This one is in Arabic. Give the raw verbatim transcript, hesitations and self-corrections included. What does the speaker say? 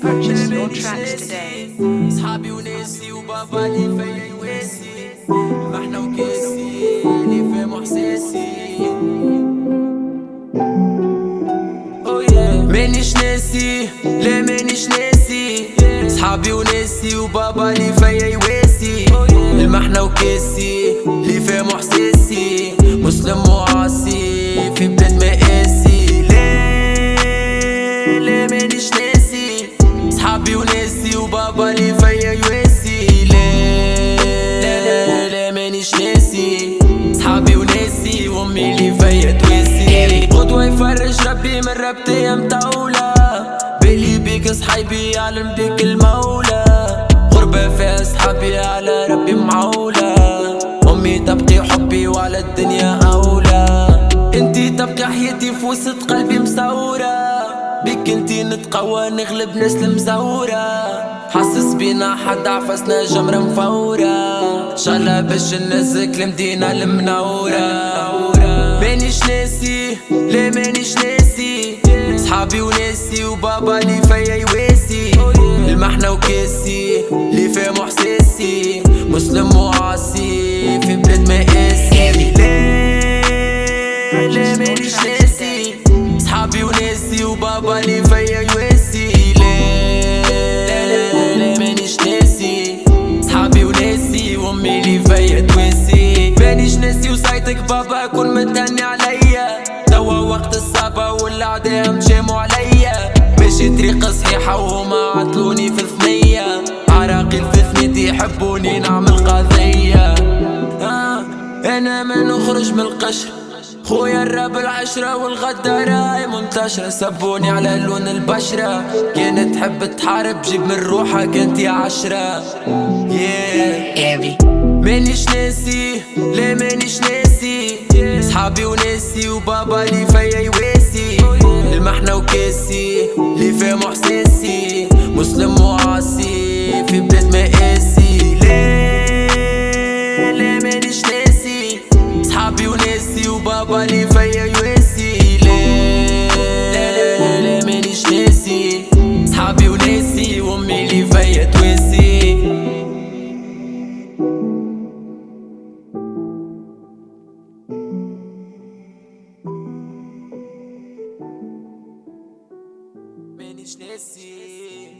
Purchase your tracks today. صحابي وناسي وبابا اللي فيا يواسي، محنا وكاسي اللي فاهم احساسي. مانيش ناسي، لا مانيش ناسي، صحابي وناسي وبابا اللي فيا يواسي، المحنا وكاسي اللي فاهم احساسي، مسلم وعاصي في بلاد مقاسي. لا لا مانيش ناسي، صحابي وناسي وبابا اللي فيا يواسي. لا لا لا مانيش ناسي، صحابي وناسي وامي اللي فيا تواسي. قدوة يفرج ربي من ربطي مطولة، بالي بيك صحابي يعلم بيك المولى، غربة فيها صحابي على ربي معولة، امي تبقي حبي وعلى الدنيا اولى، انتي تبقي حياتي في وسط قلبي مسورة، بيك انتي نتقوى نغلب ناس المزورة، حاسس بينا حد عفسنا جمرة مفورة، ان شاء الله باش الناس كلمتينا المنورة. مانيش ناسي، لا مانيش ناسي، صحابي وناسي وبابا اللي فيا يواسي، المحنا وكاسي اللي فاهم احساسي، مسلم وعاصي في بلاد مقاسي. لا لا مانيش ناسي، صحابي وناسي وبابا اللي فيا يواسي. لا لا لا مانيش ناسي، صحابي وناسي وامي اللي فيا تواسي. مانيش ناسي وصيتك بابا كون متهني عليا، توا وقت الصعبة والاعداء مشاموا عليا، ماشي طريقة صحيحة وهما عطلوني في ثنية، عراقي في ثنيتي يحبوني نعمل قضية. آه انا ما نخرج من القشر، خويا الراب العشرة والغدارة هاي منتشرة، سبوني على لون البشرة، كانت تحب تحارب جيب من روحك انتي عشرة. yeah. مانيش ناسي، لا مانيش ناسي، صحابي وناسي وبابا اللي فيا يواسي، المحنا وكاسي اللي فاهم احساسي، مسلم وعاصي في بلاد مقاسي. لا لا مانيش ناسي، صحابي وناسي وبابا اللي فيا يواسي. لا لا لا مانيش ناسي، صحابي وناسي وامي اللي فيا تواسي. مانيش ناسي.